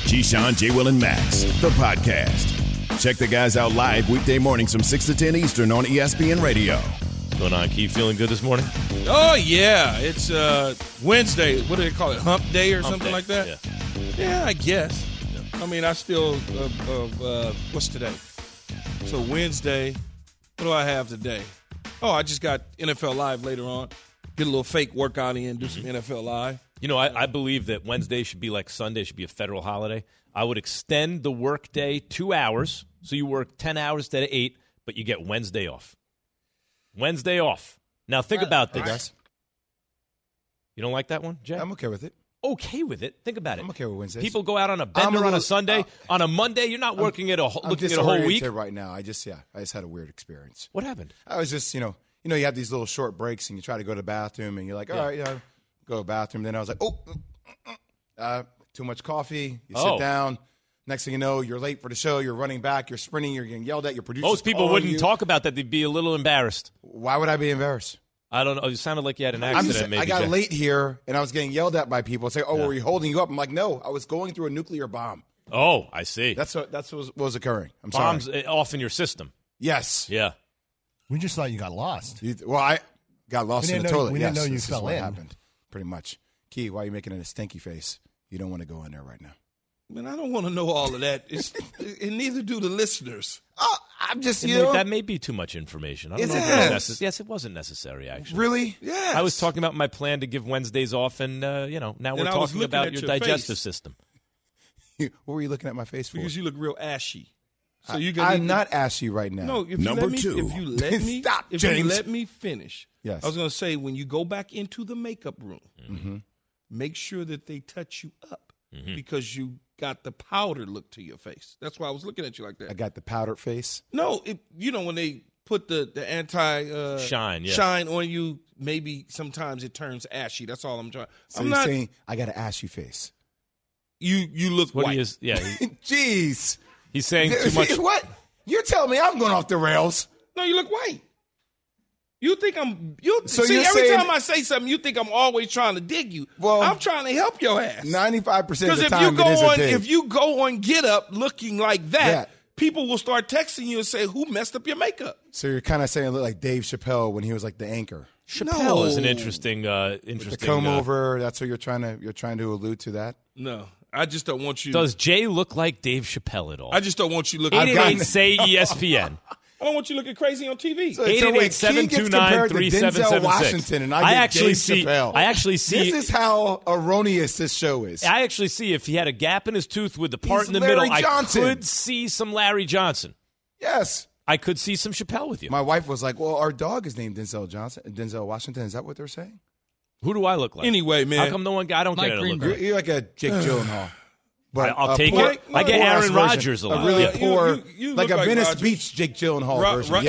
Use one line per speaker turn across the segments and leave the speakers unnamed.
Keyshawn, J. Will, and Max, the podcast. Check the guys out live weekday mornings from 6 to 10 Eastern on ESPN Radio.
What's going on, Key? Feeling good this morning?
Oh, yeah. It's Wednesday. What do they call it? Hump day or something
day.
like that? Yeah, I guess. Yeah. I mean, I still what's today? So Wednesday, what do I have today? Oh, I just got NFL Live later on. Get a little fake workout in, do some NFL Live.
You know, I believe that Wednesday should be like Sunday, should be a federal holiday. I would extend the work day 2 hours, so you work 10 hours instead of 8, but you get Wednesday off. Wednesday off. Now, think about this.
Guys.
You don't like that one, Jay?
I'm okay with it.
Okay with it. Think about it.
I'm okay with Wednesdays.
People go out on a bender on a Sunday. On a Monday, you're not working looking at a whole week.
Right now. I just had a weird experience.
What happened?
I was just, you have these little short breaks and you try to go to the bathroom and you're like, all right, go to the bathroom. Then I was like, too much coffee. You sit down. Next thing you know, you're late for the show. You're running back. You're sprinting. You're getting yelled at. Your producer.
Most people wouldn't talk about that. They'd be a little embarrassed.
Why would I be embarrassed?
I don't know. You sounded like you had an accident.
I got late here, and I was getting yelled at by people. Say, were you holding you up? I'm like, no, I was going through a nuclear bomb.
Oh, I see.
That's what was occurring. I'm
Bombs
sorry.
Off in your system.
Yes.
Yeah.
We just thought you got lost.
I got lost in the toilet.
We didn't know you fell in.
Happened, pretty much. Key, why are you making a stinky face? You don't want to go in there right now.
Man, I don't want to know all of that. And neither do the listeners.
I'm just,
that may be too much information. I don't know if it was necessary. Yes, it wasn't necessary, actually.
Really?
Yes.
I was talking about my plan to give Wednesdays off, and, now we're talking about your digestive system.
What were you looking at my face for?
Because you look real ashy. So
I'm not ashy right now.
No, if
Number
you
two.
If you let me,
Stop,
if
James.
you let me finish.
Yes.
I was going to say, when you go back into the makeup room, make sure that they touch you up because you got the powder look to your face. That's why I was looking at you like that.
I got the powdered face.
No, when they put the anti shine on you, maybe sometimes it turns ashy. That's all I'm trying.
So you're saying I got an ashy face.
You look
What
white.
he is, yeah.
Jeez.
He's saying too much.
What? You're telling me I'm going off the rails?
No, you look white. You think I'm?
So
see,
you're
every
saying,
time I say something, you think I'm always trying to dig you.
Well,
I'm trying to help your ass.
95% of the time, it is a dig.
If you go on Get Up looking like that, people will start texting you and say, "Who messed up your makeup?"
So you're kind of saying it looked like Dave Chappelle when he was like the anchor.
Chappelle is an interesting.
The comb over. That's what you're trying to allude to. That.
No, I just don't want you.
Does Jay look like Dave Chappelle at all?
I just don't want you looking.
888 say ESPN.
I don't want you looking crazy on TV.
So 888-729-3776.
Washington,
and
I actually see.
This is how erroneous this show is.
I actually see if he had a gap in his tooth with the part in the
Larry
middle,
Johnson.
I could see some Larry Johnson.
Yes.
I could see some Chappelle with you.
My wife was like, "Well, our dog is named Denzel Washington. Is that what they're saying?"
Who do I look like?
Anyway, man.
How come no one guy? I don't get it.
You're like a Jake Gyllenhaal.
But I'll take it. I get Aaron Rodgers a lot.
A really
Yeah.
poor,
you
like
look
a Venice
Rodgers.
Beach Jake Gyllenhaal version.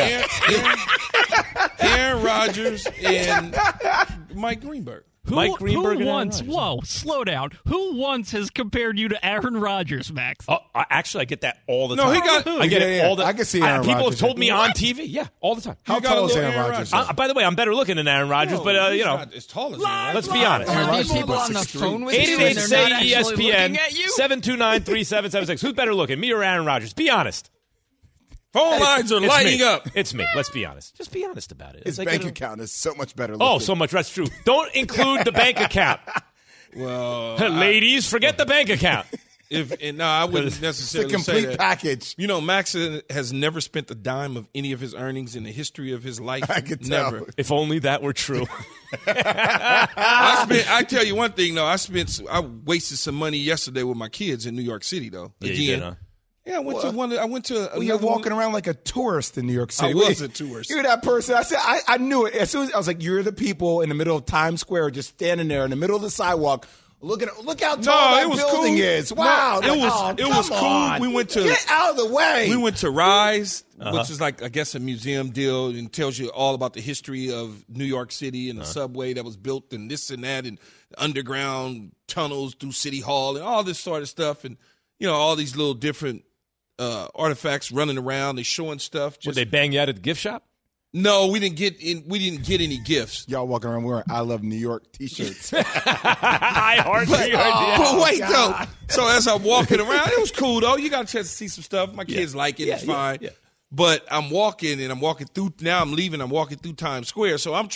Aaron Rodgers and Mike Greenberg.
Mike Greenberg
who
and
once?
Aaron
Whoa, slow down. Who once has compared you to Aaron Rodgers, Max?
Actually, I get that all the
No,
time.
he got-
I get it all the
I can see Aaron
People
Rodgers.
have told me on TV. Yeah, all the time.
How
You got
tall
a
is
little
Aaron
Aaron
Rodgers?
Rodgers.
By the way, I'm better looking than Aaron Rodgers, but
he's
you know,
not as tall as Aaron
let's
Rodgers.
be honest.
Aaron
Are
Rodgers
these people
about
on the
6'3".
phone with you?
888
and they're
say
not actually
ESPN
looking at you?
729-3776. Who's better looking, me or Aaron Rodgers? Be honest.
Phone lines are
It's
lighting
me.
up.
It's me. Let's be honest. Just be honest about it.
His
It's
bank
like,
account is so much better.
Oh,
looking.
so much. That's true. Don't include the bank account.
Well,
Ladies, forget the bank account.
I wouldn't
It's a
necessarily say
complete
that.
package.
You know, Max has never spent a dime of any of his earnings in the history of his life.
I could tell.
Never.
If only that were true.
I tell you one thing, though. I wasted some money yesterday with my kids in New York City, though.
Yeah,
Again.
you did, huh?
Yeah, I went to.
Well, you're walking around like a tourist in New York City.
I was a tourist.
You're that person. I said, I knew it. As soon as I was like, you're the people in the middle of Times Square just standing there in the middle of the sidewalk. Look how tall that building is. Wow.
No, it was cool.
On.
We went to
Get out of the way.
We went to Rise, which is like, I guess, a museum deal and tells you all about the history of New York City and the subway that was built and this and that and underground tunnels through City Hall and all this sort of stuff. And, you know, all these little different artifacts running around. They showing stuff.
Would they bang you out at the gift shop?
No, we didn't get any gifts.
Y'all walking around wearing I Love New York T-shirts.
I heart New York.
But wait, though. So as I'm walking around, it was cool, though. You got a chance to see some stuff. My kids like it. It's fine. Yeah. But I'm walking through, now I'm leaving, I'm walking through Times Square. So I'm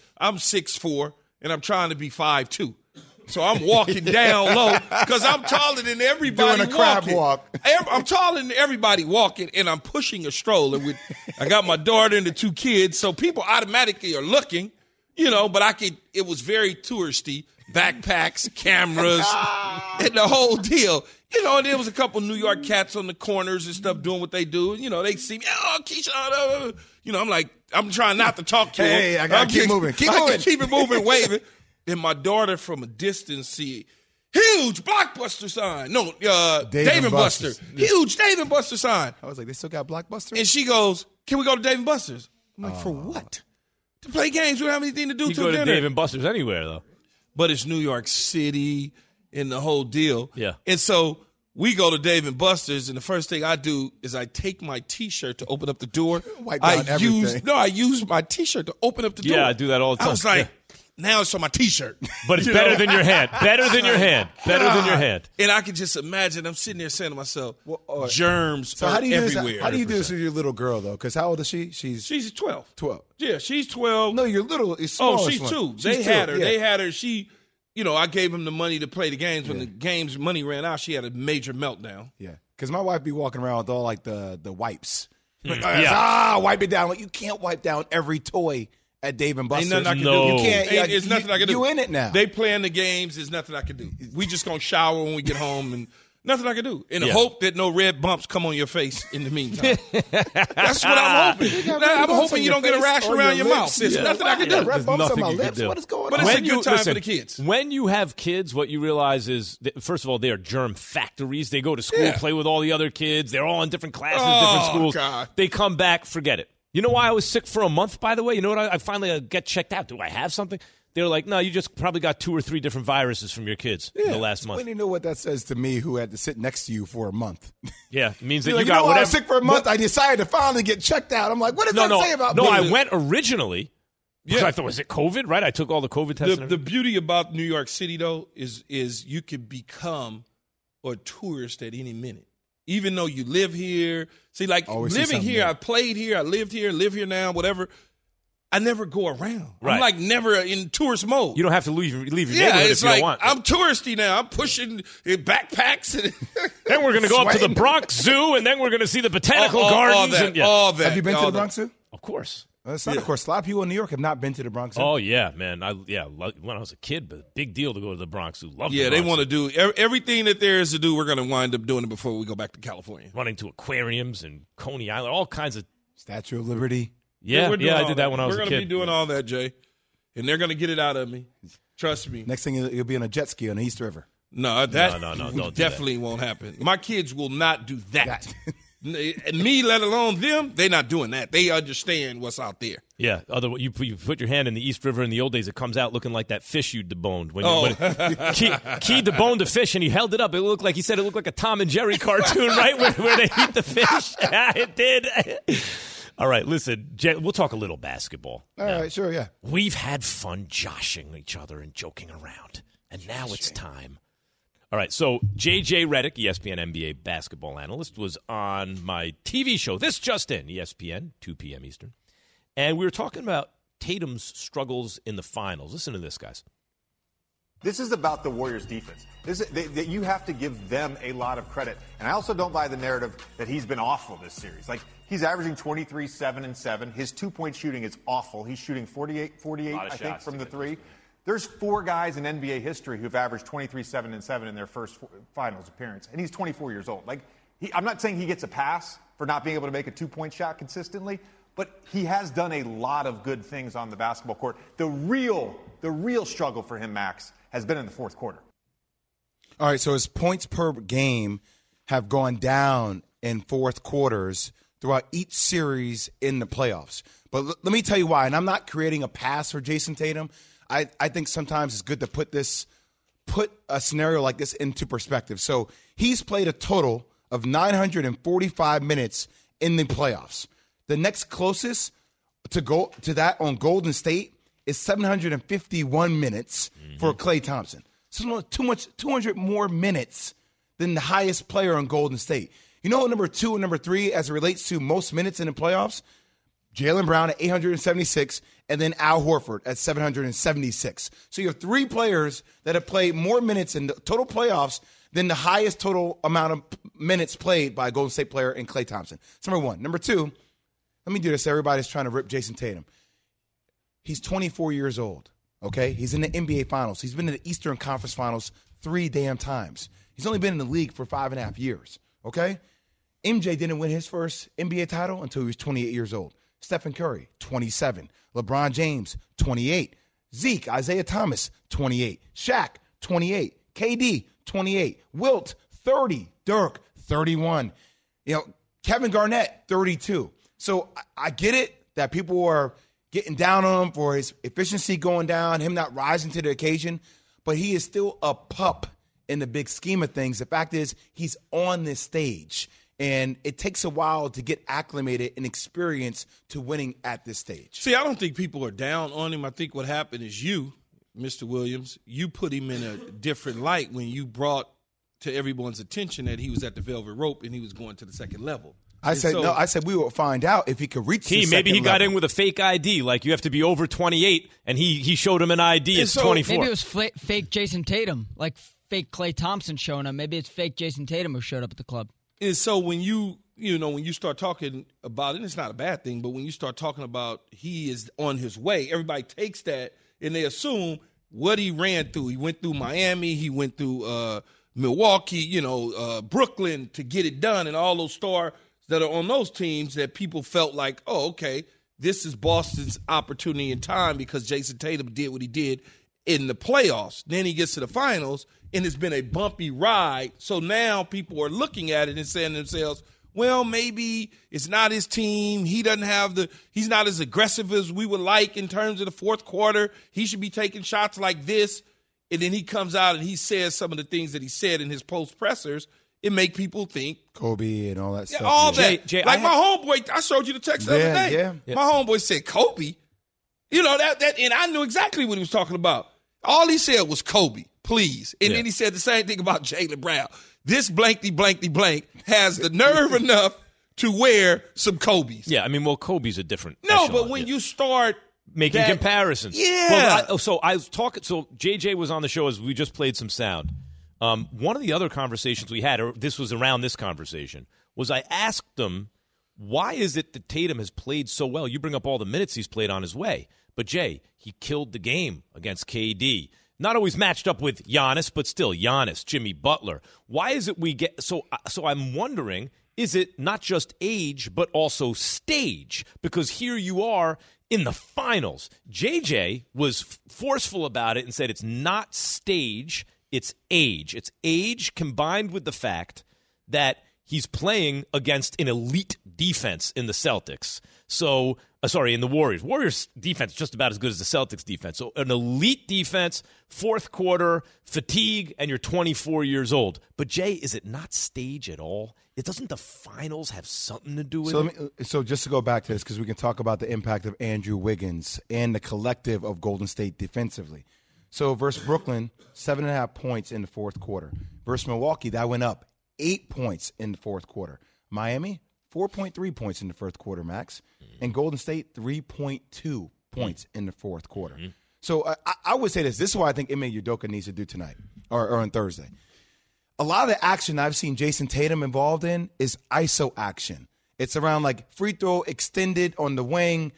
6'4", and I'm trying to be 5'2". So I'm walking down low because I'm taller than everybody
doing a crab walk.
I'm taller than everybody walking, and I'm pushing a stroller. I got my daughter and the 2 kids, so people automatically are looking, but it was very touristy, backpacks, cameras, and the whole deal. And there was a couple New York cats on the corners and stuff doing what they do. They see me, Keyshawn. I'm trying not to talk to them.
Hey, I got to keep moving. Keep
it moving, waving. And my daughter from a distance see huge Blockbuster sign. No, Dave & Buster's. Huge Dave & Buster sign.
I was like, they still got Blockbuster?
And she goes, can we go to Dave & Buster's? I'm like, for what? To play games. We don't have anything to do
you
till
go to
dinner.
Dave & Buster's anywhere, though.
But it's New York City and the whole deal.
Yeah.
And so we go to Dave & Buster's, and the first thing I do is I take my T-shirt to open up the door.
Wipe down everything.
I use my T-shirt to open up the door.
Yeah, I do that all the time.
I was like, now it's on my T-shirt.
But it's better than your hand. Better than your hand. Better than your hand.
And I can just imagine, I'm sitting there saying to myself, germs are everywhere.
How do you do this with your little girl, though? Because how old is she?
She's 12.
12.
Yeah, she's 12.
No, your little is
small.
Oh,
she's
one.
2. They had her. She, I gave him the money to play the games. When the games money ran out, she had a major meltdown.
Yeah. Because my wife be walking around with all, like, the wipes. Wipe it down. Like, you can't wipe down every toy at Dave & Buster's.
Ain't nothing I can
do.
You
can't.
It's nothing I can do.
You in it now.
They playing the games. There's nothing I can do. We just going to shower when we get home and nothing I can do. And hope that no red bumps come on your face in the meantime. That's what I'm hoping. I'm hoping you don't get a rash around your mouth. There's nothing I can do.
Red bumps on my lips. What is going on?
But it's a good time for the kids.
When you have kids, what you realize is, that, first of all, they are germ factories. They go to school, play with all the other kids. They're all in different classes, different schools.
God.
They come back, forget it. You know why I was sick for a month, by the way? You know what? I finally get checked out. Do I have something? They were like, no, you just probably got 2 or 3 different viruses from your kids in the last month.
When you know what that says to me, who had to sit next to you for a month.
Yeah, it means that
you
got whatever.
I was sick for a month. I decided to finally get checked out. I'm like, what does that say about me?
No, I went originally because I thought, was it COVID, right? I took all the COVID tests.
The beauty about New York City, though, is you can become a tourist at any minute. Even though you live here. See, like living here, I played here, I lived here, live here now, whatever. I never go around. Right. I'm like never in tourist mode.
You don't have to leave your neighborhood if you don't want.
I'm touristy now. I'm pushing backpacks. And
then we're going to go up to the Bronx Zoo, and then we're going to see the botanical gardens.
All that.
Have you been to the Bronx Zoo?
Of course.
Of course. A lot of people in New York have not been to the Bronx Zoo.
Oh, yeah, man. When I was a kid, but big deal to go to the Bronx Zoo.
They want to do everything that there is to do. We're going to wind up doing it before we go back to California.
Running to aquariums and Coney Island, all kinds of.
Statue of Liberty.
Yeah, I did that when I was a kid.
We're going to be doing all that, Jay. And they're going to get it out of me. Trust me.
Next thing, you'll be on a jet ski on the East River.
No, that definitely won't happen. My kids will not do that. Me, let alone them, they're not doing that. They understand what's out there.
Yeah, you put your hand in the East River in the old days, it comes out looking like that fish you deboned. When Key deboned a fish and he held it up. It looked like, he said it looked like a Tom and Jerry cartoon, right, where they eat the fish. It did. All right, listen, we'll talk a little basketball.
All right, sure, yeah.
We've had fun joshing each other and joking around, and now it's time. All right, so J.J. Redick, ESPN NBA basketball analyst, was on my TV show, This Just In, ESPN, 2 p.m. Eastern, and we were talking about Tatum's struggles in the finals. Listen to this, guys.
This is about the Warriors' defense. You have to give them a lot of credit. And I also don't buy the narrative that he's been awful this series. Like, he's averaging 23, 7, and 7. His two-point shooting is awful. He's shooting 48, I think, from the three. There's 4 guys in NBA history who've averaged 23, 7, and 7 in their first finals appearance. And he's 24 years old. Like, I'm not saying he gets a pass for not being able to make a two-point shot consistently, but he has done a lot of good things on the basketball court. The real struggle for him, Max, has been in the fourth quarter.
All right, so his points per game have gone down in fourth quarters throughout each series in the playoffs. But let me tell you why, and I'm not creating a pass for Jason Tatum. I think sometimes it's good to put a scenario like this into perspective. So he's played a total of 945 minutes in the playoffs. The next closest to go to that on Golden State is 751 minutes for Klay Thompson. So 200 more minutes than the highest player on Golden State. You know, number 2 and number 3 as it relates to most minutes in the playoffs? Jaylen Brown at 876, and then Al Horford at 776. So you have 3 players that have played more minutes in the total playoffs than the highest total amount of minutes played by a Golden State player in Klay Thompson. That's number 1. Number 2, let me do this. Everybody's trying to rip Jason Tatum. He's 24 years old, okay? He's in the NBA Finals. He's been in the Eastern Conference Finals 3 damn times. He's only been in the league for 5.5 years, okay? MJ didn't win his first NBA title until he was 28 years old. Stephen Curry, 27. LeBron James, 28. Zeke, Isaiah Thomas, 28. Shaq, 28. KD, 28. Wilt, 30. Dirk, 31. You know, Kevin Garnett, 32. So I get it that people are getting down on him for his efficiency going down, him not rising to the occasion, but he is still a pup in the big scheme of things. The fact is he's on this stage. And it takes a while to get acclimated and experience to winning at this stage.
See, I don't think people are down on him. I think what happened is you, Mr. Williams, you put him in a different light when you brought to everyone's attention that he was at the velvet rope and he was going to the second level.
I said we will find out if he could reach the second
maybe he got
level.
in with a fake ID. Like you have to be over 28, and he showed him an ID at 24.
Maybe it was fake Jason Tatum, like fake Klay Thompson showing up. Maybe it's fake Jason Tatum who showed up at the club.
And so when you start talking about it, it's not a bad thing, but when you start talking about he is on his way, everybody takes that and they assume what he ran through. He went through Miami, he went through Milwaukee, Brooklyn to get it done, and all those stars that are on those teams that people felt like, oh, okay, this is Boston's opportunity in time because Jason Tatum did what he did in the playoffs. Then he gets to the finals, and it's been a bumpy ride. So now people are looking at it and saying to themselves, well, maybe it's not his team. He's not as aggressive as we would like in terms of the fourth quarter. He should be taking shots like this. And then he comes out and he says some of the things that he said in his post-pressers. It make people think.
Kobe and all that stuff.
All that.
Jay,
like my homeboy, I showed you the text the other day.
Yeah.
My homeboy said Kobe. You know, that, and I knew exactly what he was talking about. All he said was Kobe, please. And then he said the same thing about Jaylen Brown. This blankety blank has the nerve enough to wear some Kobe's.
Yeah, I mean, well, Kobe's a different
echelon, but when you start
making comparisons.
Yeah.
Well, so JJ was on the show as we just played some sound. One of the other conversations we had, or this was around this conversation, was I asked him, why is it that Tatum has played so well? You bring up all the minutes he's played on his way. But, Jay, he killed the game against KD. Not always matched up with Giannis, but still Giannis, Jimmy Butler. Why is it we get – so I'm wondering, is it not just age but also stage? Because here you are in the finals. JJ was forceful about it and said it's not stage, it's age. It's age combined with the fact that he's playing against an elite defense in the Celtics. So, in the Warriors. Warriors' defense is just about as good as the Celtics' defense. So, an elite defense, fourth quarter, fatigue, and you're 24 years old. But, Jay, is it not stage at all? Doesn't the finals have something to do with it?
So, just to go back to this, because we can talk about the impact of Andrew Wiggins and the collective of Golden State defensively. So, versus Brooklyn, 7.5 points in the fourth quarter. Versus Milwaukee, that went up 8 points in the fourth quarter. Miami, 4.3 points in the first quarter, Max. And Golden State, 3.2 points in the fourth quarter. So I would say this. This is what I think Ime Udoka needs to do tonight or on Thursday. A lot of the action I've seen Jason Tatum involved in is ISO action. It's around like free throw extended on the wing,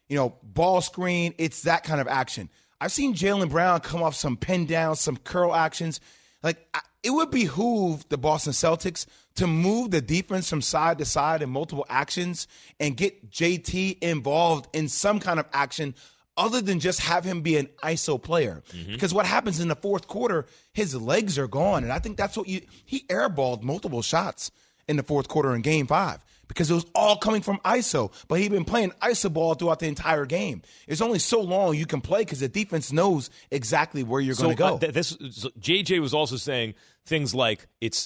ball screen. It's that kind of action. I've seen Jaylen Brown come off some pin downs, some curl actions. It would behoove the Boston Celtics to move the defense from side to side in multiple actions and get JT involved in some kind of action other than just have him be an ISO player. Because what happens in the fourth quarter, his legs are gone. And I think that's what he airballed multiple shots in the fourth quarter in Game 5 because it was all coming from ISO. But he'd been playing ISO ball throughout the entire game. It's only so long you can play because the defense knows exactly where you're going to go.
JJ was also saying things like it's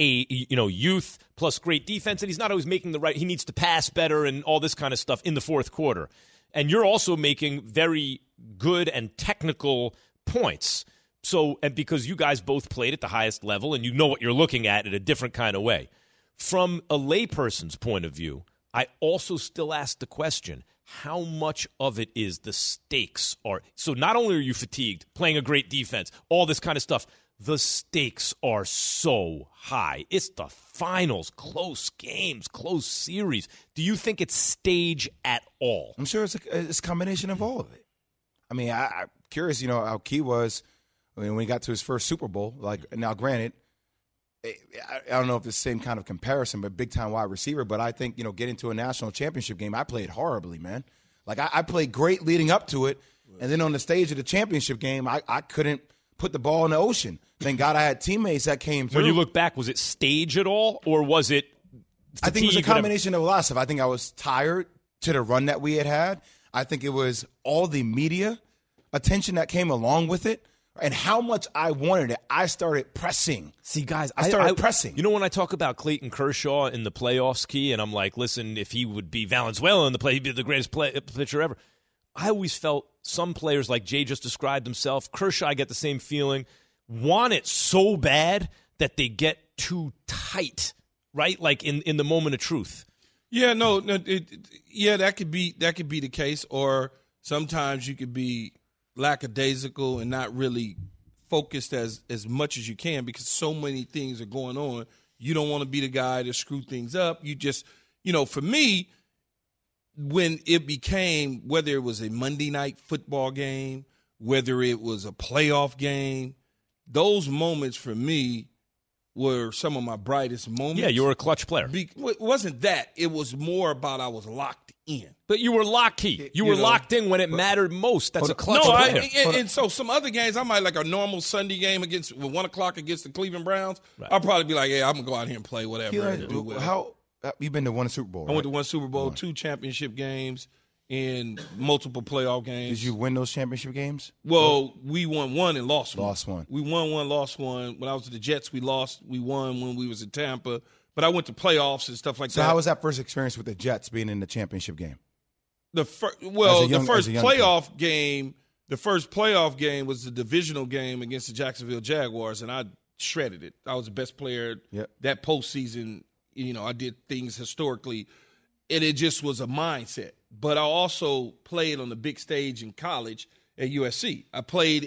youth plus great defense, and he's not always making the right. He needs to pass better and all this kind of stuff in the fourth quarter. And you're also making very good and technical points. So, and because you guys both played at the highest level and you know what you're looking at in a different kind of way. From a layperson's point of view, I also still ask the question, how much of it is the stakes are? So not only are you fatigued, playing a great defense, all this kind of stuff, the stakes are so high. It's the finals, close games, close series. Do you think it's stage at all?
I'm sure it's a combination of all of it. I mean, I'm curious, how Key was when he got to his first Super Bowl. Like, now, granted, I don't know if it's the same kind of comparison, but big-time wide receiver. But I think, getting to a national championship game, I played horribly, man. Like, I played great leading up to it, and then on the stage of the championship game, I couldn't put the ball in the ocean. Thank God I had teammates that came through.
When you look back, was it stage at all, or was it fatigue?
I think it was a combination of a lot of stuff. I think I was tired to the run that we had. I think it was all the media attention that came along with it. And how much I wanted it, I started pressing.
See, guys,
I started pressing.
You know, when I talk about Clayton Kershaw in the playoffs, Key, and I'm like, listen, if he would be Valenzuela in the play, he'd be the greatest pitcher ever. I always felt some players, like Jay just described himself, Kershaw, I get the same feeling, want it so bad that they get too tight, right? Like in the moment of truth.
Yeah, that could be the case. Or sometimes you could be lackadaisical and not really focused as much as you can because so many things are going on. You don't want to be the guy to screw things up. You just, for me, when it became, whether it was a Monday night football game, whether it was a playoff game, those moments for me were some of my brightest moments.
Yeah, you were a clutch player.
It wasn't that. It was more about I was locked in.
But you were locked in. You were locked in when it mattered most. That's a clutch player.
And so some other games, I might like a normal Sunday game against 1 o'clock against the Cleveland Browns. Right. I'll probably be like, yeah, I'm going to go out here and play whatever.
How you've been to one Super Bowl, right?
I went to one Super Bowl, 2 championship games, and multiple playoff games.
Did you win those championship games?
Well, we won one and lost one.
Lost one.
We won one, lost one. When I was at the Jets, we lost. We won when we was in Tampa. But I went to playoffs and stuff like that.
So how was that first experience with the Jets being in the championship game?
The first playoff game was the divisional game against the Jacksonville Jaguars, and I shredded it. I was the best player that postseason. I did things historically, and it just was a mindset. But I also played on the big stage in college at USC. I played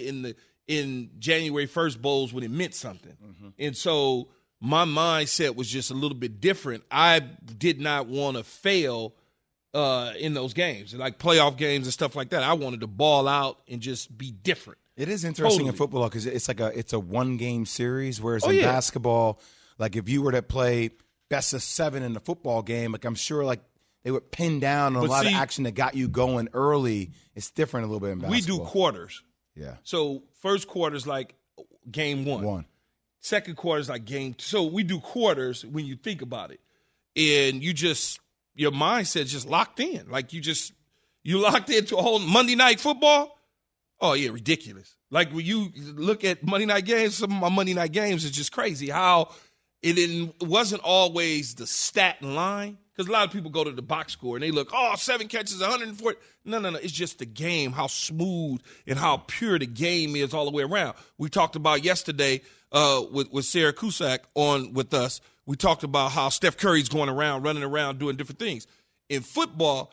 in January 1st bowls when it meant something. Mm-hmm. And so my mindset was just a little bit different. I did not want to fail in those games, like playoff games and stuff like that. I wanted to ball out and just be different.
It is interesting in football because it's a 1-game series, whereas in basketball, like if you were to play best of 7 in the football game, like I'm sure like they would pin down on a lot of action that got you going early. It's different a little bit in basketball.
We do quarters.
Yeah.
So first quarter is like game 1. Second quarter is like game 2. So we do quarters when you think about it. And your mindset's just locked in. Like you locked into a whole Monday night football. Oh, yeah, ridiculous. Like when you look at Monday night games, some of my Monday night games is just crazy how it wasn't always the stat and line. Because a lot of people go to the box score and they look, 7 catches, 140. No. It's just the game, how smooth and how pure the game is all the way around. We talked about yesterday with Sarah Cusack on with us. We talked about how Steph Curry's going around, running around, doing different things. In football,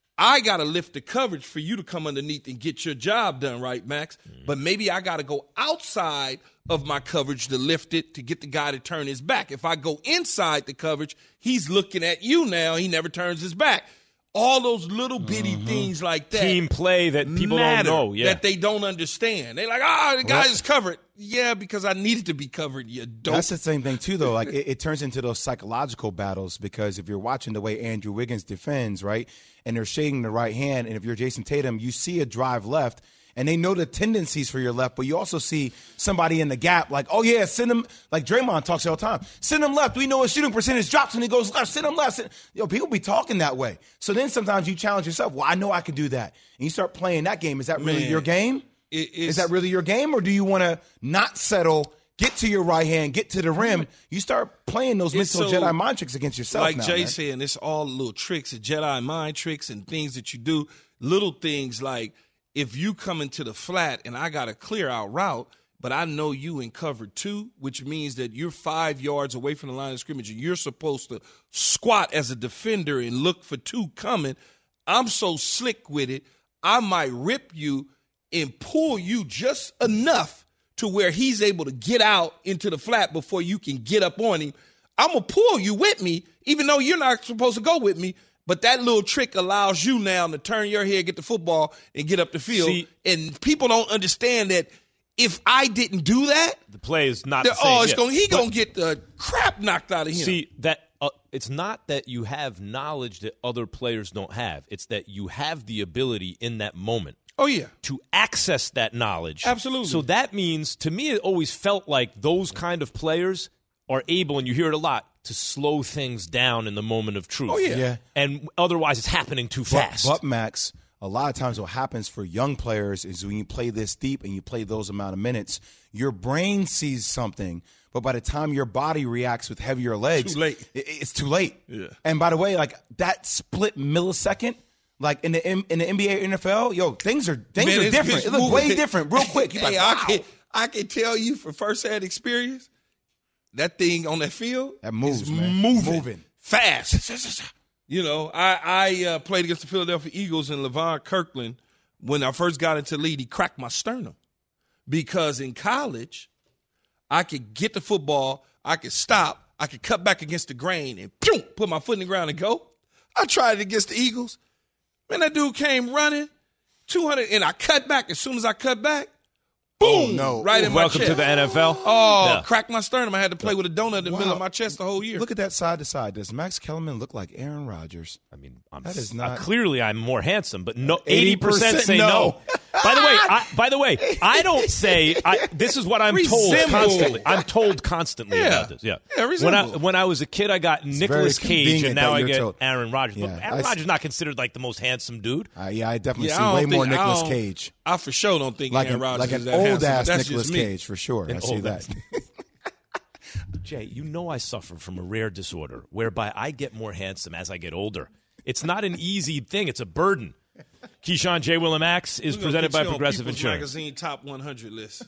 I got to lift the coverage for you to come underneath and get your job done, right, Max? Mm-hmm. But maybe I got to go outside of my coverage to lift it to get the guy to turn his back. If I go inside the coverage, he's looking at you now. He never turns his back. All those little bitty things like that.
Team play that people don't know. Yeah.
That they don't understand. They're like, the guy is covered. Yeah, because I needed to be covered. You dope.
That's the same thing, too, though. Like, it turns into those psychological battles because if you're watching the way Andrew Wiggins defends, right, and they're shading the right hand, and if you're Jason Tatum, you see a drive left, and they know the tendencies for your left, but you also see somebody in the gap like, oh, yeah, send him, like Draymond talks all the time, send him left. We know his shooting percentage drops when he goes left. Send him left. People be talking that way. So then sometimes you challenge yourself. Well, I know I can do that. And you start playing that game. Is that really your game? Is that really your game? Or do you want to not settle, get to your right hand, get to the rim? You start playing those mental Jedi mind tricks against yourself.
Like
now,
Jay saying, it's all little tricks and Jedi mind tricks and things that you do little things like if you come into the flat and I got a clear out route, but I know you in cover 2, which means that you're 5 yards away from the line of scrimmage and you're supposed to squat as a defender and look for 2 coming. I'm so slick with it, I might rip you and pull you just enough to where he's able to get out into the flat before you can get up on him. I'm going to pull you with me, even though you're not supposed to go with me. But that little trick allows you now to turn your head, get the football, and get up the field. And people don't understand that if I didn't do that,
the play is not the same.
He's going to get the crap knocked out of him.
See, that it's not that you have knowledge that other players don't have. It's that you have the ability in that moment.
Oh, yeah.
To access that knowledge.
Absolutely.
So that means, to me, it always felt like those kind of players are able, and you hear it a lot, to slow things down in the moment of truth.
Oh, yeah.
And otherwise it's happening too fast.
But Max, a lot of times what happens for young players is when you play this deep and you play those amount of minutes, your brain sees something, but by the time your body reacts with heavier legs, it's too late.
Yeah.
And by the way, like that split millisecond, like in the NBA, NFL, things are different. It looks way different, real quick. You're like, wow.
I can tell you from firsthand experience, that thing on that field
that moves,
is
man.
moving fast. You know, I played against the Philadelphia Eagles and LeVon Kirkland. When I first got into the league, he cracked my sternum because in college, I could get the football, I could stop, I could cut back against the grain and put my foot in the ground and go. I tried it against the Eagles. Man, that dude came running 200, and I cut back. As soon as I cut back, boom, right in my chest.
Welcome to the NFL.
Oh, cracked my sternum. I had to play with a donut in the middle of my chest the whole year.
Look at that side to side. Does Max Kellerman look like Aaron Rodgers?
I mean,
that is not.
Clearly, I'm more handsome, but no, 80% say no. By the way, I don't say. This is what I'm told constantly. I'm told constantly about this. When I was a kid, I got Nicolas Cage, and now I get Aaron Rodgers. But Aaron Rodgers is not considered like the most handsome dude.
I definitely see way more Nicolas Cage.
I for sure don't think Aaron Rodgers is that
old
handsome.
ass
That's
Nicolas Cage for sure. I see that.
Jay, you know I suffer from a rare disorder whereby I get more handsome as I get older. It's not an easy thing. It's a burden. Keyshawn, J. Will, and Max is presented by Progressive Insurance.
Magazine Top 100 list.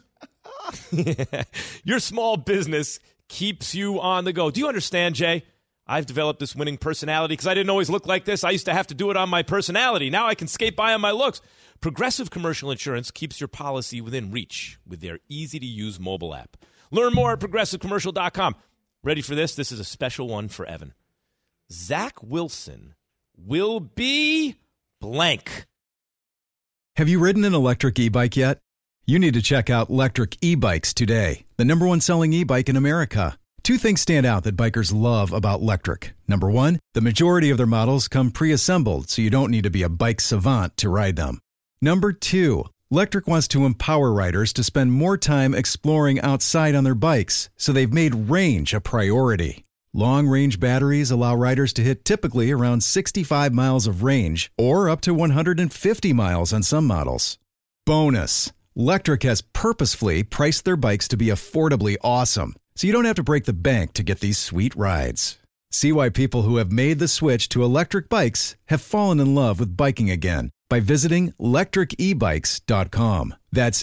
Your small business keeps you on the go. Do you understand, Jay? I've developed this winning personality because I didn't always look like this. I used to have to do it on my personality. Now I can skate by on my looks. Progressive Commercial Insurance keeps your policy within reach with their easy-to-use mobile app. Learn more at ProgressiveCommercial.com. Ready for this? This is a special one for Evan. Zach Wilson will be blank.
Have you ridden an electric e-bike yet? You need to check out Electric E-Bikes today, the #1 selling e-bike in America. Two things stand out that bikers love about Electric. Number one, the majority of their models come pre-assembled, so you don't need to be a bike savant to ride them. Number two, Electric wants to empower riders to spend more time exploring outside on their bikes, so they've made range a priority. Long-range batteries allow riders to hit typically around 65 miles of range, or up to 150 miles on some models. Bonus, Electric has purposefully priced their bikes to be affordably awesome, so you don't have to break the bank to get these sweet rides. See why people who have made the switch to electric bikes have fallen in love with biking again by visiting electricebikes.com. That's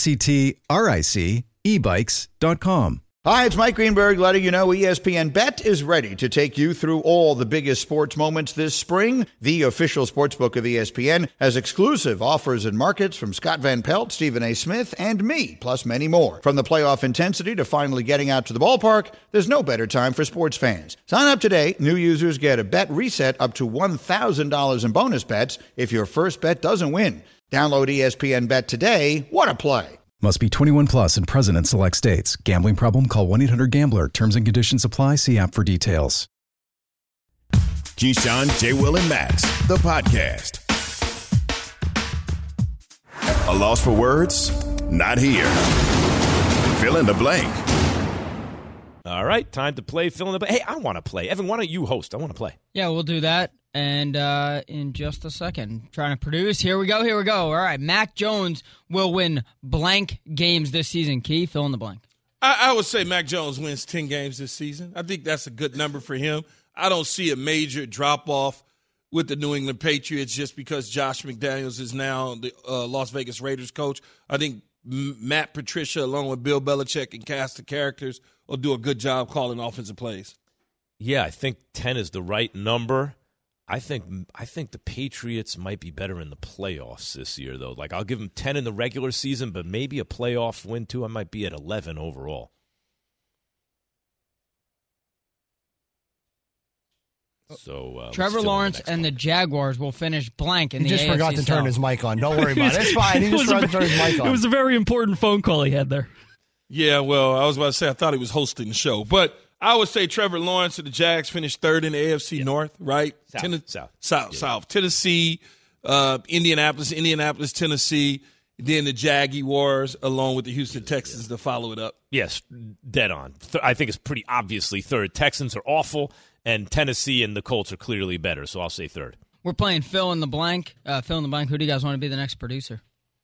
LECTRIC ebikes.com.
Hi, it's Mike Greenberg letting you know ESPN Bet is ready to take you through all the biggest sports moments this spring. The official sportsbook of ESPN has exclusive offers and markets from Scott Van Pelt, Stephen A. Smith, and me, plus many more. From the playoff intensity to finally getting out to the ballpark, there's no better time for sports fans. Sign up today. New users get a bet reset up to $1,000 in bonus bets if your first bet doesn't win. Download ESPN Bet today. What a play.
Must be 21 plus and present in select states. Gambling problem? Call 1-800-GAMBLER. Terms and conditions apply. See app for details.
Keyshawn, J. Will, and Max, the podcast. A loss for words? Not here. Fill in the blank.
All right, time to play fill in the blank. Hey, I want to play. Evan, why don't you host? I want to play.
Yeah, we'll do that. And in just a second, trying to produce. Here we go. All right, Mac Jones will win blank games this season. Key, fill in the blank.
I would say Mac Jones wins 10 games this season. I think that's a good number for him. I don't see a major drop-off with the New England Patriots just because Josh McDaniels is now the Las Vegas Raiders coach. I think Matt Patricia, along with Bill Belichick and cast of characters, will do a good job calling offensive plays.
Yeah, I think 10 is the right number. I think the Patriots might be better in the playoffs this year, though. Like, I'll give them 10 in the regular season, but maybe a playoff win, too. I might be at 11 overall. So
Trevor Lawrence and the Jaguars will finish blank in the AFC South.
He just forgot to turn his mic on. Don't worry about it. It's fine. He just forgot to turn his mic on.
It was a very important phone call he had there.
Yeah, well, I was about to say I thought he was hosting the show. But I would say Trevor Lawrence and the Jags finished third in the AFC North, right? South. Tennessee, Indianapolis, Tennessee. Then the Jaguars, along with the Houston Texans, to follow it up.
Yes, dead on. I think it's pretty obviously third. Texans are awful, and Tennessee and the Colts are clearly better, so I'll say third.
We're playing fill in the blank. Fill in the blank. Who do you guys want to be the next producer?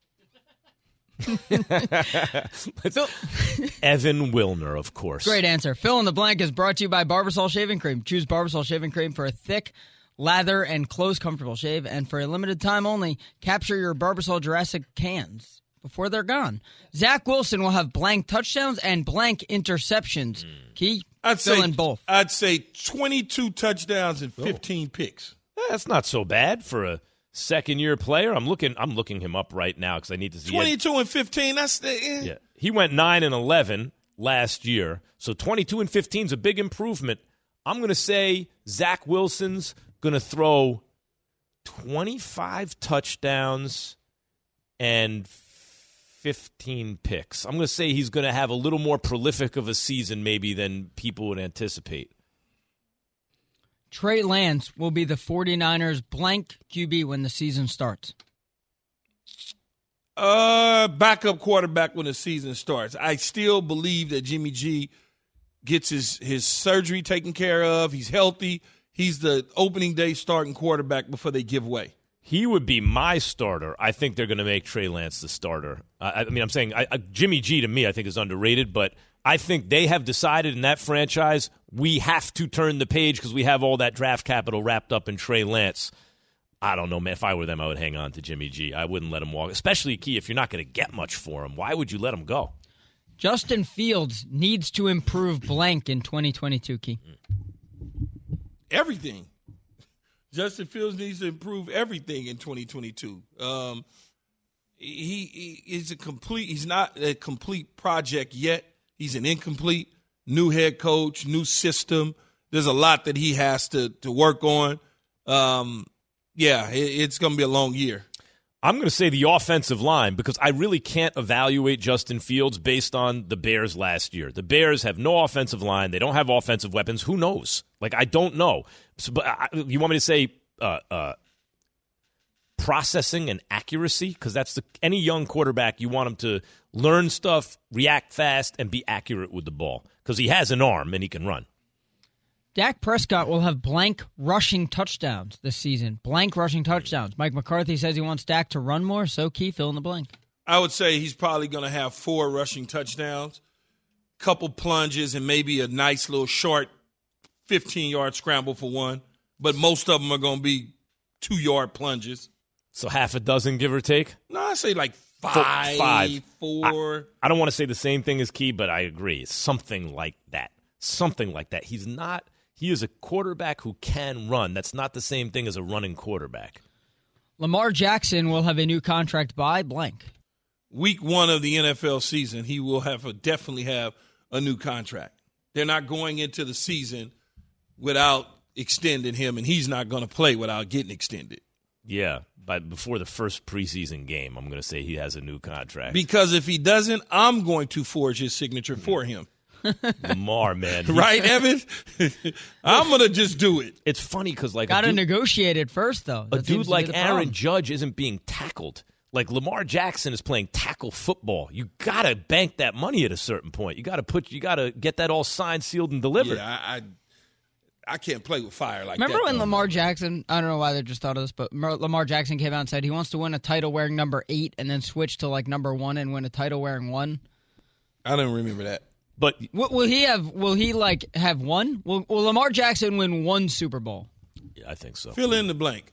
Evan Wilner, of course.
Great answer. Fill in the blank is brought to you by Barbasol Shaving Cream. Choose Barbasol Shaving Cream for a thick, lather, and close, comfortable shave. And for a limited time only, capture your Barbasol Jurassic cans before they're gone. Zach Wilson will have blank touchdowns and blank interceptions. Key, fill in both.
I'd say 22 touchdowns and 15 picks.
That's not so bad for a second-year player. I'm looking him up right now because I need to see
22 and 15. That's
yeah. He went 9-11 last year, so 22 and 15 is a big improvement. I'm going to say Zach Wilson's going to throw 25 touchdowns and 15 picks. I'm going to say he's going to have a little more prolific of a season maybe than people would anticipate.
Trey Lance will be the 49ers' blank QB when the season starts.
Backup quarterback when the season starts. I still believe that Jimmy G gets his surgery taken care of. He's healthy. He's the opening day starting quarterback before they give way.
He would be my starter. I think they're going to make Trey Lance the starter. I'm saying Jimmy G to me I think is underrated, but I think they have decided in that franchise we have to turn the page because we have all that draft capital wrapped up in Trey Lance. I don't know, man. If I were them, I would hang on to Jimmy G. I wouldn't let him walk, especially, Key, if you're not going to get much for him. Why would you let him go?
Justin Fields needs to improve blank in 2022, Key.
Everything. Justin Fields needs to improve everything in 2022. He is he's not a complete project yet. He's an incomplete, new head coach, new system. There's a lot that he has to work on. It's going to be a long year.
I'm going to say the offensive line because I really can't evaluate Justin Fields based on the Bears last year. The Bears have no offensive line. They don't have offensive weapons. Who knows? Like, I don't know. So, but you want me to say processing and accuracy? Because that's any young quarterback, you want him to learn stuff, react fast, and be accurate with the ball because he has an arm and he can run.
Dak Prescott will have blank rushing touchdowns this season. Blank rushing touchdowns. Mike McCarthy says he wants Dak to run more, so Key, fill in the blank.
I would say he's probably going to have 4 rushing touchdowns, couple plunges, and maybe a nice little short 15-yard scramble for one. But most of them are going to be 2-yard plunges.
So half a dozen, give or take?
No, I say like 5, 4.
I don't want to say the same thing as Key, but I agree. It's something like that. Something like that. He is a quarterback who can run. That's not the same thing as a running quarterback.
Lamar Jackson will have a new contract by blank.
Week 1 of the NFL season, he will definitely have a new contract. They're not going into the season without extending him, and he's not going to play without getting extended.
Yeah, before the first preseason game, I'm going to say he has a new contract.
Because if he doesn't, I'm going to forge his signature for him.
Lamar, man.
Right, Evan? I'm going to just do it.
It's funny because, like,
got to negotiate it first, though.
A dude like Aaron Judge isn't being tackled. Like, Lamar Jackson is playing tackle football. You got to bank that money at a certain point. You got to get that all signed, sealed, and delivered.
Yeah, I can't play with fire like
Remember
that.
When Lamar Jackson, I don't know why they just thought of this, but Lamar Jackson came out and said he wants to win a title wearing number 8 and then switch to, like, number 1 and win a title wearing 1?
I don't remember that.
But
will he have one? Will Lamar Jackson win 1 Super Bowl?
Yeah, I think so.
Fill in the blank.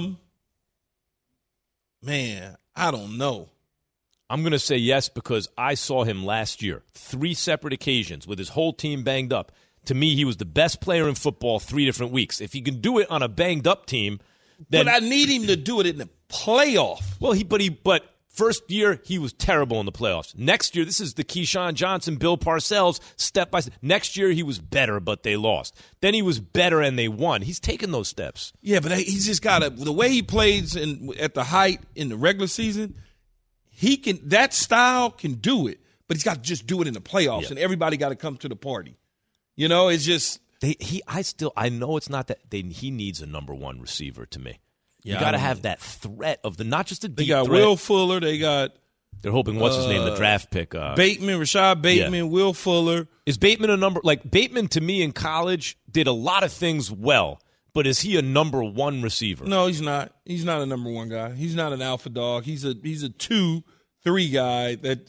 Man, I don't know.
I'm going to say yes because I saw him last year, 3 separate occasions with his whole team banged up. To me, he was the best player in football 3 different weeks. If he can do it on a banged-up team, then...
But I need him to do it in the playoff.
Well, but first year, he was terrible in the playoffs. Next year, this is the Keyshawn Johnson, Bill Parcells, step by step. Next year, he was better, but they lost. Then he was better, and they won. He's taken those steps.
Yeah, but he's just got the way he plays at the height in the regular season, that style can do it, but he's got to just do it in the playoffs, and everybody got to come to the party. You know, it's just
I know it's not that he needs a number 1 receiver to me.
Yeah,
you got to have that threat of not just a deep
They got
threat.
Will Fuller.
They're hoping what's his name, the draft pick.
Rashad Bateman, Will Fuller.
Is Bateman a number? Like Bateman to me in college did a lot of things well, but is he a number 1 receiver?
No, he's not. He's not a number 1 guy. He's not an alpha dog. He's a 2-3 guy that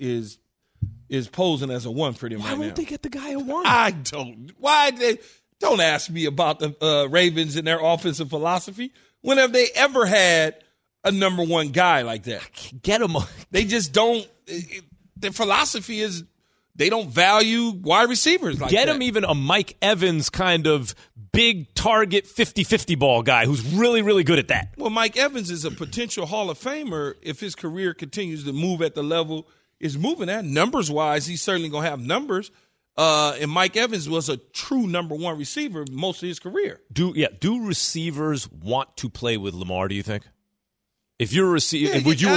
is posing as a 1 for them right now.
Why won't they get the guy a 1?
I don't. Don't ask me about the Ravens and their offensive philosophy. When have they ever had a number 1 guy like that?
Get him.
They just don't. Their philosophy is they don't value wide receivers like that.
Get him even a Mike Evans kind of big target 50-50 ball guy who's really, really good at that.
Well, Mike Evans is a potential Hall of Famer if his career continues to move at the level it's moving at. Numbers-wise, he's certainly going to have numbers. And Mike Evans was a true number 1 receiver most of his career.
Do receivers want to play with Lamar, do you think? If you're a receiver,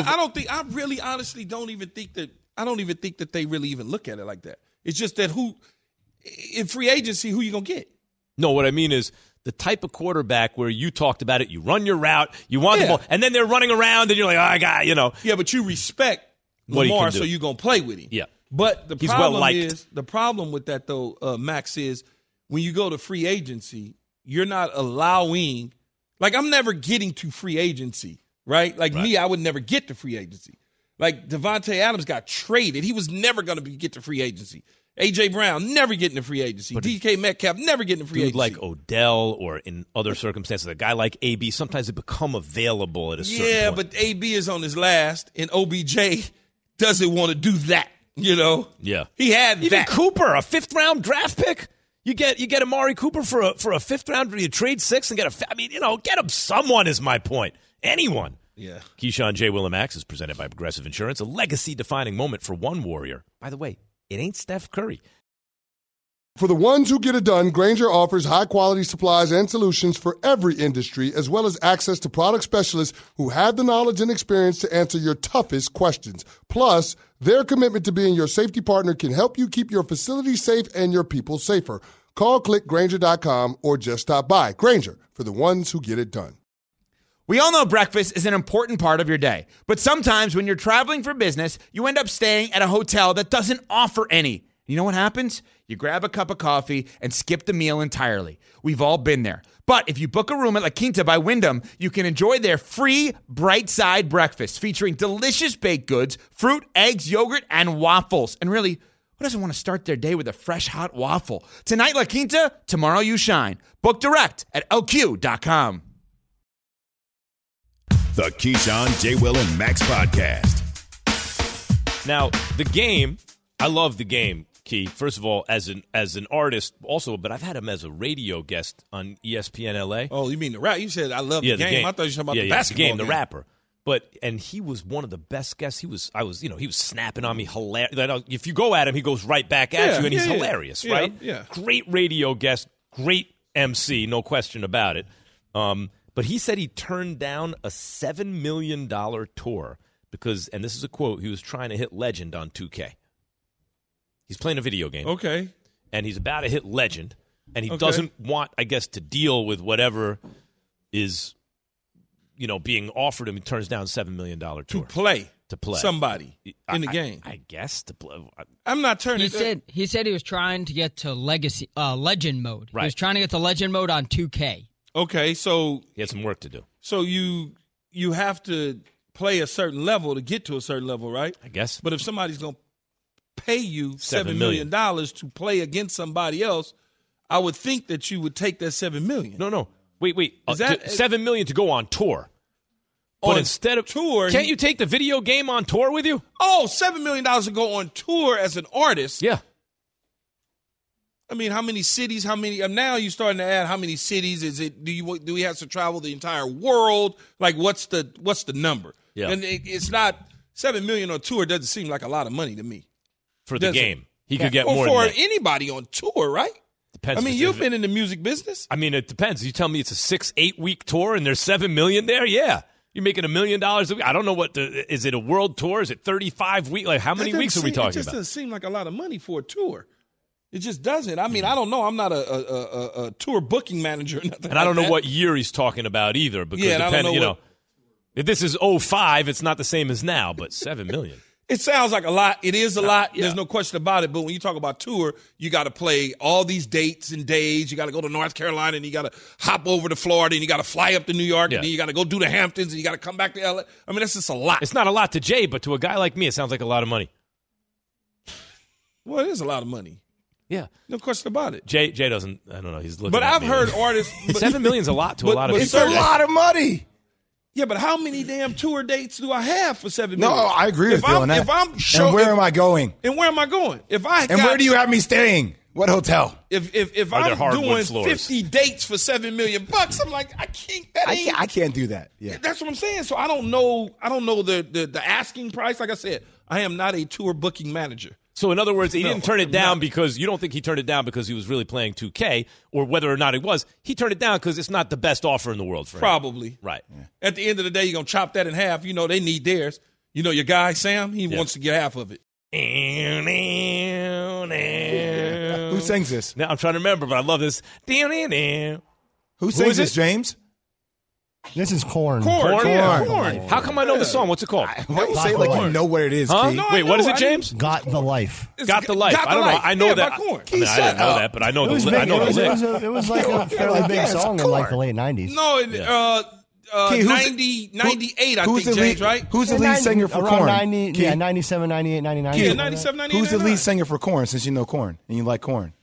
I really honestly don't even think that they really even look at it like that. It's just that in free agency, who you going to get?
No, what I mean is the type of quarterback where you talked about it, you run your route, you want the ball, and then they're running around and you're like, oh, I got,
Yeah, but you respect Lamar, so you're going to play with him.
Yeah.
But the problem with that, though, Max, is when you go to free agency, you're not allowing – like I'm never getting to free agency, right? Me, I would never get to free agency. Like Devontae Adams got traded. He was never going to get to free agency. A.J. Brown never getting to free agency. DK Metcalf never getting to free agency.
Like Odell or in other circumstances, a guy like AB, sometimes they become available at a certain point.
Yeah, but AB is on his last, and OBJ doesn't want to do that.
Yeah,
he had
even
that.
Cooper, a 5th round draft pick. You get Amari Cooper for a 5th round. You trade 6 and get him. Someone is my point. Anyone.
Yeah.
Keyshawn J. Will and Max is presented by Progressive Insurance. A legacy-defining moment for one Warrior. By the way, it ain't Steph Curry.
For the ones who get it done, Grainger offers high-quality supplies and solutions for every industry, as well as access to product specialists who have the knowledge and experience to answer your toughest questions. Plus, their commitment to being your safety partner can help you keep your facility safe and your people safer. Call, click Grainger.com, or just stop by. Grainger, for the ones who get it done.
We all know breakfast is an important part of your day, but sometimes when you're traveling for business, you end up staying at a hotel that doesn't offer any. You know what happens? You grab a cup of coffee and skip the meal entirely. We've all been there. But if you book a room at La Quinta by Wyndham, you can enjoy their free Bright Side breakfast featuring delicious baked goods, fruit, eggs, yogurt, and waffles. And really, who doesn't want to start their day with a fresh, hot waffle? Tonight, La Quinta, tomorrow you shine. Book direct at LQ.com.
The Keyshawn, J. Will, and Max podcast.
Now, the game, I love the game, Key. First of all, as an artist also, but I've had him as a radio guest on ESPN LA.
Oh, you mean the rap? You said I love the game. I thought you were talking about the basketball game.
The rapper. And he was one of the best guests. He was snapping on me, hilarious. If you go at him, he goes right back at you, and he's hilarious, right?
Yeah.
Great radio guest, great MC, no question about it. But he said he turned down a $7 million tour because, and this is a quote, he was trying to hit Legend on 2K. He's playing a video game.
Okay.
And he's about to hit Legend, and he doesn't want, I guess, to deal with whatever is, being offered him. He turns down a $7 million tour.
To play somebody in the game.
I guess to play.
I'm not turning.
He said he was trying to get to Legend mode.
Right.
He was trying to get to Legend mode on 2K.
Okay, so
he had some work to do.
So you have to play a certain level to get to a certain level, right?
I guess.
But if somebody's going to pay you $7 million to play against somebody else, I would think that you would take that $7 million.
No. Wait.
Is that
$7 million to go on tour? But instead of
tour,
can't you take the video game on tour with you?
Oh, $7 million to go on tour as an artist.
Yeah.
I mean, how many cities? How many? Now you're starting to add how many cities is it? Do we have to travel the entire world? Like, what's the number?
Yeah.
And it's not $7 million on tour. Doesn't seem like a lot of money to me
For the game, he could get more.
For
than that.
anybody on tour, right?
Depends.
I mean, you've been in the music business.
I mean, it depends. You tell me it's a 6-8 week tour and there's $7 million there. Yeah. You're making $1 million a week. I don't know is it a world tour? Is it 35 weeks? Like, how many weeks are we talking about?
It just doesn't seem like a lot of money for a tour. It just doesn't. I mean, I don't know. I'm not a tour booking manager or nothing.
And I don't know what year he's talking about either. Because
I don't know.
If this is 05, it's not the same as now, but $7 million.
It sounds like a lot. It is a lot. Yeah. There's no question about it. But when you talk about tour, you got to play all these dates and days. You got to go to North Carolina, and you got to hop over to Florida, and you got to fly up to New York, and then you got to go do the Hamptons, and you got to come back to LA. I mean, that's just a lot.
It's not a lot to Jay, but to a guy like me, it sounds like a lot of money.
Well, it is a lot of money.
Yeah.
No question about it.
Jay doesn't, I don't know, he's looking
But
at
I've
me.
heard artists.
$7 million's a lot to a lot of people.
It's a lot of money.
Yeah, but how many damn tour dates do I have for $7 million?
No, I agree with you on that.
If I'm sure,
and where am I going?
And where am I going?
Where do you have me staying? What hotel?
If I'm doing 50 dates for $7 million, I'm like, I can't.
I can't do that. Yeah,
that's what I'm saying. So I don't know the asking price. Like I said, I am not a tour booking manager.
So in other words, he didn't turn it down because you don't think he turned it down because he was really playing 2K or whether or not it was. He turned it down because it's not the best offer in the world for him.
Probably.
Right.
Yeah. At the end of the day, you're going to chop that in half. You know, they need theirs. You know, your guy, Sam, he wants to get half of it.
Who sings this?
Now I'm trying to remember, but I love this.
Who sings this, James?
This is Korn.
Korn. How come I know the song? What's it called?
Why you say it like you know what it is,
huh?
Keith?
Wait, what is it, James?
Got the Life.
Got the Life. I don't know. I know that. I mean, I didn't know that, but I know the lyrics.
It was like a fairly big song in like the late 90s.
No, 98, I think, James, right?
Who's the lead singer for Korn?
97, 98, 99.
Yeah, 97, 98,
Who's the lead singer for Korn, since you know Korn and you like Korn?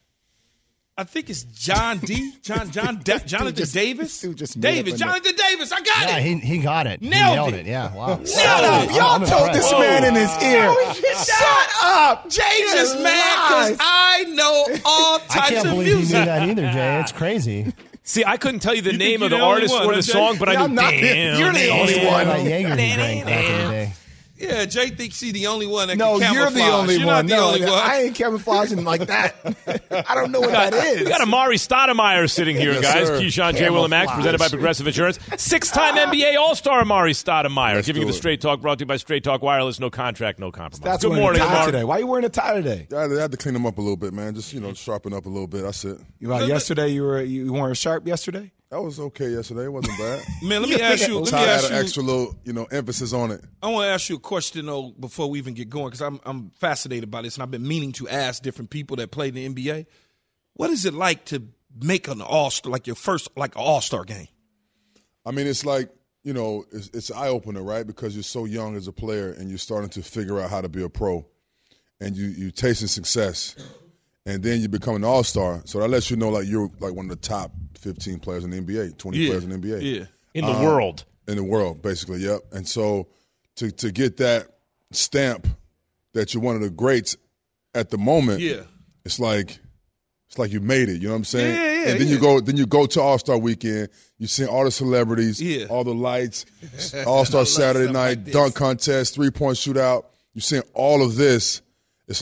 I think it's Jonathan Davis. Jonathan Davis. Jonathan Davis. I got it.
Yeah, he got it.
Nailed
it. Yeah, wow.
Shut up. Y'all told this man in his ear. Shut up.
James is mad because I know all types of music.
I can't believe he knew that either, Jay. It's crazy.
See, I couldn't tell you the name of the artist or the song, but I knew.
You're the only one.
Jaeger he drank back in the day.
Yeah, Jay thinks he's the only one that can
camouflage.
camouflage.
You're the only
You're
one.
not the only one.
I ain't camouflaging like that. I don't know what that is.
We got Amari Stoudemire sitting here,
Yes,
guys.
sir.
Keyshawn, J. Will, and Max, presented by Progressive Insurance. 6-time NBA All-Star Amari Stoudemire, giving you the Straight Talk, brought to you by Straight Talk Wireless. No contract, no compromise.
That's
Good morning, Amari.
Today. Why are you wearing a tie today?
I had to clean them up a little bit, man. Just, sharpen up a little bit. That's it.
Yesterday, you weren't sharp yesterday?
That was okay yesterday. It wasn't bad.
Man, let me ask you.
Ty had an extra little, emphasis on it.
I want to ask you a question though before we even get going because I'm fascinated by this and I've been meaning to ask different people that played in the NBA. What is it like to make an All-Star, like your first, like an All-Star game?
I mean, it's like it's an eye opener, right? Because you're so young as a player and you're starting to figure out how to be a pro, and you tasting success, and then you become an All-Star. So that lets you know like you're like one of the top 15 players in the NBA, 20 players in the NBA.
Yeah.
In the world.
In the world, basically, yep. And so to get that stamp that you're one of the greats at the moment, it's like you made it, you know what I'm saying?
Yeah,
and then you go to All-Star weekend, you see all the celebrities, all the lights, All-Star Saturday night, like dunk contest, 3-point shootout. You're seeing all of this. It's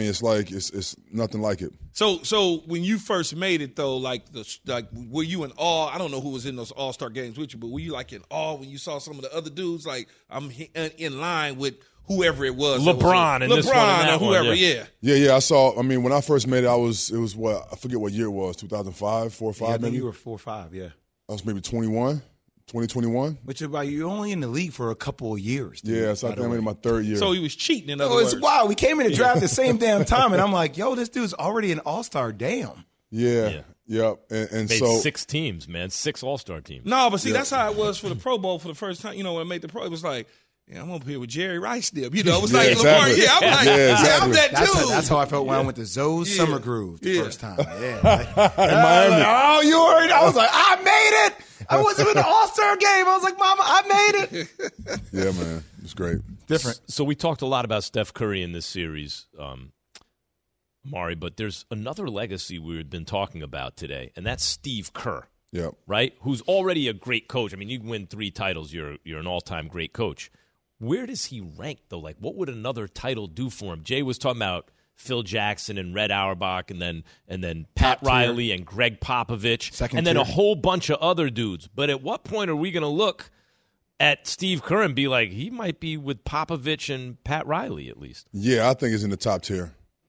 it's nothing like it.
So when you first made it though, were you in awe? I don't know who was in those All-Star games with you, but were you like in awe when you saw some of the other dudes? Like I'm in line with whoever it was,
LeBron and this one and that
or whoever,
one, yeah. I saw. I mean, when I first made it, it was what I forget what year it was, 2005, 4 or 5,
yeah,
maybe.
You were 4 or 5, yeah.
I was maybe 21. 2021.
Which is why you're only in the league for a couple of years. Dude,
yeah, so I think I'm in my 3rd year.
So he was cheating in other words.
It's wild. We came in the draft the same damn time, and I'm like, yo, this dude's already an All-Star. Damn.
Yeah. And
made
so
6 teams, man, 6 All-Star teams.
No, but see, that's how it was for the Pro Bowl for the first time. When I made the Pro, it was like, yeah, I'm up here with Jerry Rice still. It was like,
exactly.
Lamar, I'm that dude.
That's how I felt when I went to Zoe's Summer Groove the first time. Yeah.
in Miami.
Oh, you already. I was like, I made it. I wasn't in the All-Star game. I was like, Mama, I made it.
Yeah, man. It's great.
Different.
So we talked a lot about Steph Curry in this series, Mari, but there's another legacy we've been talking about today, and that's Steve Kerr.
Yep.
Right? Who's already a great coach. I mean, you win 3 titles, you're an all-time great coach. Where does he rank, though? Like, what would another title do for him? Jay was talking about Phil Jackson and Red Auerbach and then Pat Riley and Greg Popovich and then a whole bunch of other dudes. But at what point are we going to look at Steve Kerr and be like, he might be with Popovich and Pat Riley at least?
Yeah, I think it's in the top tier.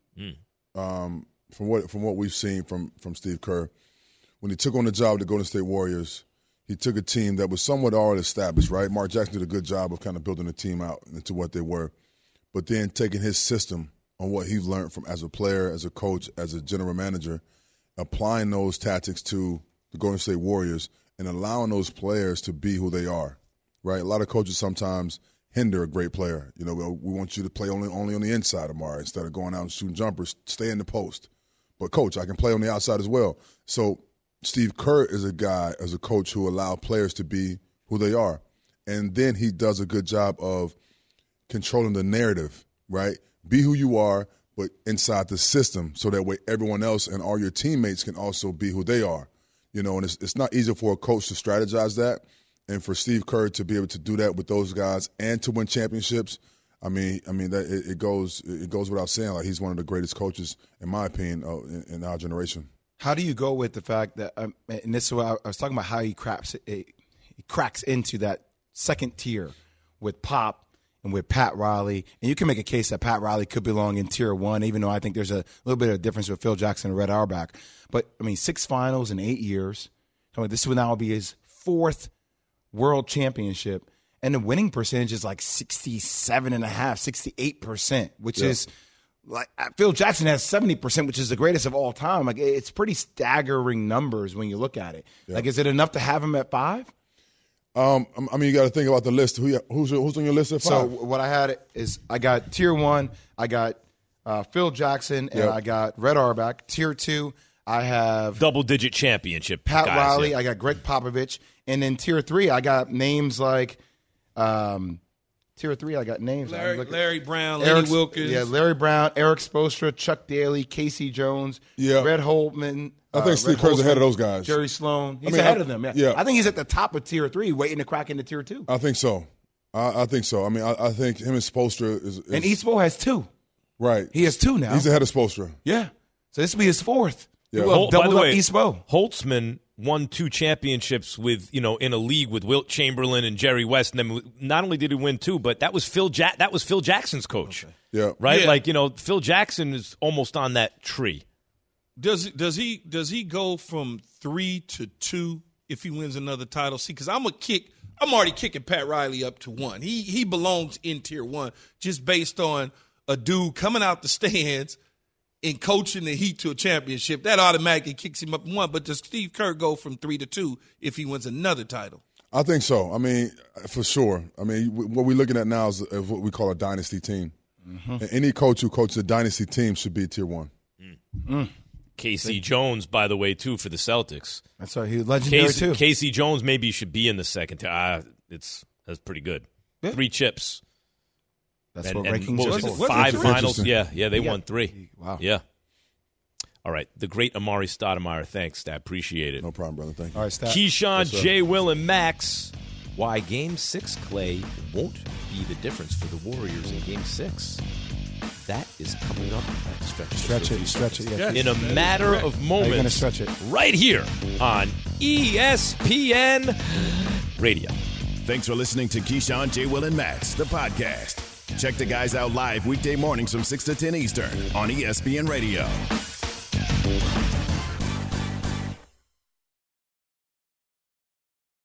From what we've seen from Steve Kerr, when he took on the job of the Golden State Warriors, he took a team that was somewhat already established, right? Mark Jackson did a good job of kind of building the team out into what they were, but then taking his system on what he learned from as a player, as a coach, as a general manager, applying those tactics to the Golden State Warriors and allowing those players to be who they are, right? A lot of coaches sometimes hinder a great player. You know, we want you to play only on the inside, Amari, instead of going out and shooting jumpers, stay in the post. But, Coach, I can play on the outside as well. So Steve Kerr is a guy, as a coach, who allows players to be who they are. And then he does a good job of controlling the narrative, right? Be who you are, but inside the system, so that way everyone else and all your teammates can also be who they are. You know, and it's not easy for a coach to strategize that. And for Steve Kerr to be able to do that with those guys and to win championships, I mean that it goes without saying. Like, he's one of the greatest coaches, in my opinion, in our generation.
How do you go with the fact that, and this is what I was talking about, how he cracks into that second tier with Pop and with Pat Riley, and you can make a case that Pat Riley could belong in tier 1, even though I think there's a little bit of difference with Phil Jackson and Red Auerbach. But I mean, 6 finals in 8 years. I mean, this will now be his 4th world championship, and the winning percentage is like 67.5%, 68%, which is like Phil Jackson has 70%, which is the greatest of all time. Like, it's pretty staggering numbers when you look at it. Yeah. Like, is it enough to have him at 5?
I mean, you got to think about the list. Who's on your list at 5?
So what I had is I got tier 1, I got Phil Jackson, and I got Red Auerbach. Tier 2, I have
double-digit championship
Pat
guys,
Riley.
yeah.
I got Greg Popovich. And then tier 3, I got names like
Larry Brown, Lenny Wilkins.
Yeah, Larry Brown, Eric Spoelstra, Chuck Daly, Casey Jones, Red Holtman.
I think Steve Kerr's ahead of those guys.
Jerry Sloan. He's ahead of them. Yeah. I think he's at the top of tier 3, waiting to crack into tier 2.
I think so. I think so. I mean, I think him and Spoelstra is
and Eastbo has 2.
Right.
He has 2 now.
He's ahead of Spoelstra.
Yeah. So this will be his 4th.
Yeah.
By the way,
Eastbo.
Holtzman won 2 championships with, in a league with Wilt Chamberlain and Jerry West, and then not only did he win 2, but that was Phil Jackson's coach.
Okay. Yeah.
Right?
Yeah.
Like, Phil Jackson is almost on that tree.
Does he go from 3 to 2 if he wins another title? See, because I'm already kicking Pat Riley up to 1. He belongs in tier 1 just based on a dude coming out the stands and coaching the Heat to a championship. That automatically kicks him up 1. But does Steve Kerr go from 3 to 2 if he wins another title?
I think so. I mean, for sure. I mean, what we're looking at now is what we call a dynasty team. Mm-hmm. And any coach who coaches a dynasty team should be tier 1.
Casey Jones, by the way, too, for the Celtics.
That's right. He was legendary, too.
Casey Jones maybe should be in the second tier. That's pretty good. Yeah. 3 chips.
That's what rankings
are for. 5 finals. Yeah, they won 3.
Wow.
Yeah. All right. The great Amari Stoudemire. Thanks, Stat. Appreciate it.
No problem, brother. Thank you.
All right, Stat.
Keyshawn, Jay, Will, and Max. Why Game 6, Clay, won't be the difference for the Warriors in Game 6. That is coming up.
Stretch it. Yeah.
In a matter of moments.
You're going to stretch it.
Right here on ESPN Radio.
Thanks for listening to Keyshawn, J. Will, and Max, the podcast. Check the guys out live weekday mornings from 6 to 10 Eastern on ESPN Radio.